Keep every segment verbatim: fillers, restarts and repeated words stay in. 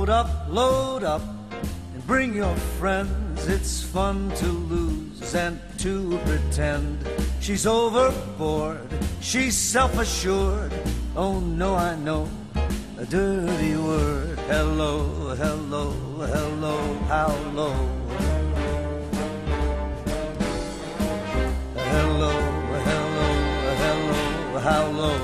Load up, load up, and bring your friends. It's fun to lose and to pretend. She's overboard, she's self-assured. Oh no, I know a dirty word. Hello, hello, hello, how low? Hello, hello, hello, how low?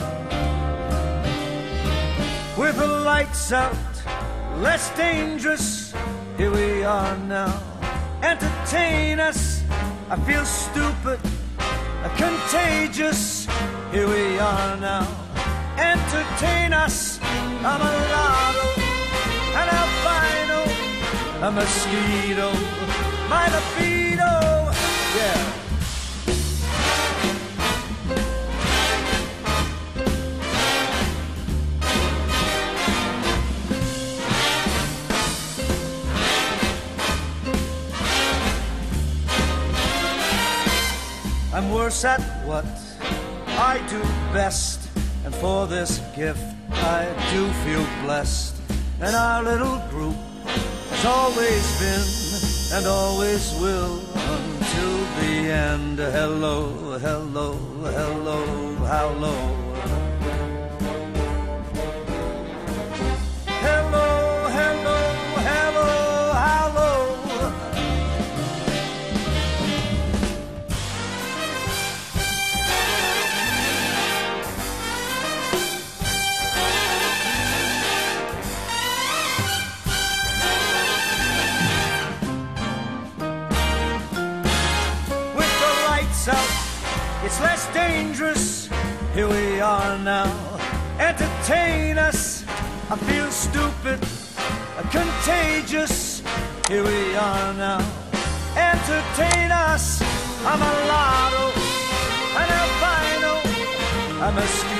With the lights out, less dangerous, here we are now. Entertain us, I feel stupid, contagious, here we are now. Entertain us, I'm a mulatto, an albino, a mosquito, my libido, yeah. I'm worse at what I do best, and for this gift I do feel blessed. And our little group has always been and always will until the end. Hello, hello, hello, how low? Hello, hello, hello, how low? It's less dangerous, here we are now. Entertain us, I feel stupid, contagious, here we are now. Entertain us, I'm a mulatto, an albino, I'm a